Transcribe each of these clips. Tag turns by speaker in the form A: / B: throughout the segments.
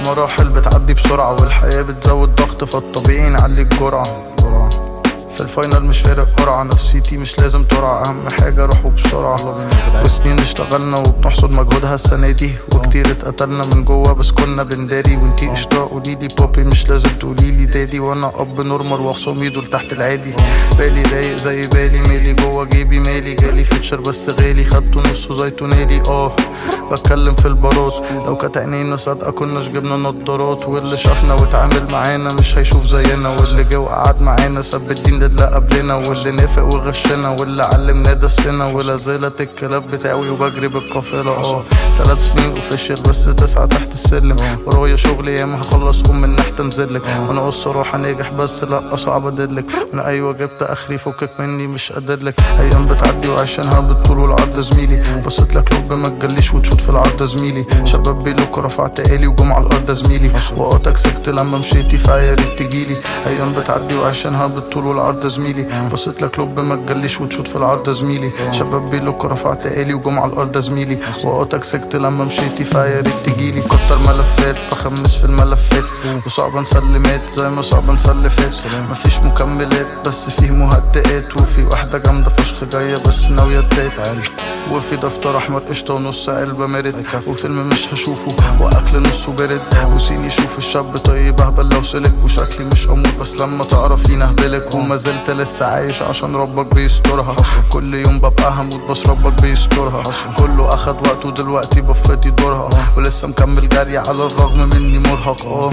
A: المراحل بتعدي بسرعة والحياة بتزود ضغط، فالطبيعي نعلي الجرعة. في الفاينل مش فارق قرعة، نفسيتي مش لازم ترعى، اهم حاجة روحوا بسرعة. وسنين اشتغلنا وبنحصد مجهودها السنة دي، وكتير اتقتلنا من جوا بس كنا بنداري. وانتي قشطة قوليلي بوبي مش لازم تقوليلي دادي، وانا اب نورمال وخصومي دول تحت العادي. بالي رايق زي بالي مالي، جوا جيبي مالي، جالي فيتشر بس غالي، خدته نصه زيتونالي. بتكلم في البارات، لو كانت عينينا صادقة كناش جبنا نضارات. واللي شافنا واتعامل معانا مش هيشوف زينا، واللي جه وقعد معانا ساب الدين اللي قبلنا، واللي نافق وغشنا، واللي علمنا دسنا. ولا زالت الكلاب بتاعي وبجري بالقافلة. 3 سنين اوفيشال بس 9 تحت السلم، ورايا شغل ياما هخلص من نحت انزلك. وانا الصراحة ناجح بس لا صعب ادلك، انا ايوه جبت اخري فكك مني مش قادرلك. ايام بتعدي وعايشينها بالطول والعرض زميلي، بصيت لك لب ما تجليش وتشوت في العرض زميلي. شباب بيلوك رفعت آلي وجم على الارض زميلي، وقتك سكت لما مشيتي فعياريت تجيلي. ايام بتعدي وعايشينها بالطول والعرض زميلي، بصيت لك لب ما تجليش وتشوت في العرض زميلي. شباب بيلوك رفعت آلي وجم على الارض زميلي، وقتك سكت لما مشيتي فعياريت تجيلي. كتر ملفات بخمس في الملفات، وصعب نسلمات زي ما صعب نسلفات. مفيش مكملات بس فيه مهدئات، وفي واحدة جامدة فشخ جاية بس ناوية تبات. وفي دفتر احمر قشطة ونص علبة مرد، وفيلم مش هشوفه واكل نصه برد. وسيني يشوف الشاب طيب اهبل لو سلك، وشكلي مش امور بس لما تعرفين اهبلك. وما زلت لسه عايش عشان ربك بيسترها، كل يوم ببقى هموت بس ربك بيسترها. كله اخد وقته دلوقتي بفتي دورها، ولسه مكمل جري على الرغم مني مرهق.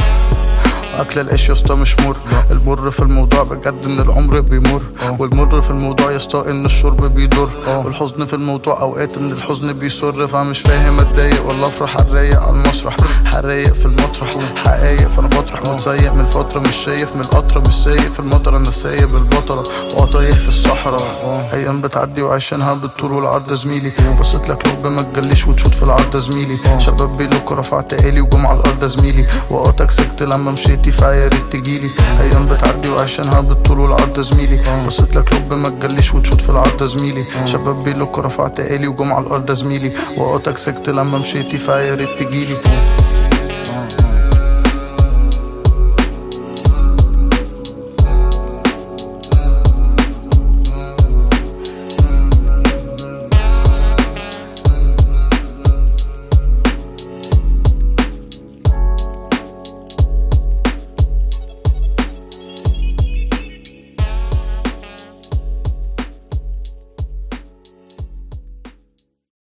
A: اكل العيش يسطا مش مر، المر في الموضوع بجد ان العمر بيمر. والمر في الموضوع يسطا ان الشرب بيضر، والحزن في الموضوع اوقات ان الحزن بيسر. فمش فاهم اتضايق ولا افرح، الرايق على المسرح حرايق في المطرح حقايق. فانا بطرح متسيق من فترة، مش شايف من القطرة، مش سايق في المطر، انا سايب البطلة وطايح في الصحراء. ايام بتعدي وعايشينها بالطول والعرض زميلي، بصيت لك لب ما تجليش وتشوت في العرض زميلي. شباب بيلوك رفعت آلي وجم على الارض زميلي، وقتك سكت لما مشيت فعياريت تجيلي. ايام بتعدي وعايشينها بالطول والعرض زميلي، بصيت لك لب ما تجليش وتشوت في العرض زميلي. شباب بيلوك رفعت آلي وجم على الارض زميلي، وقتك سكت لما مشيتي فعياريت تجيلي.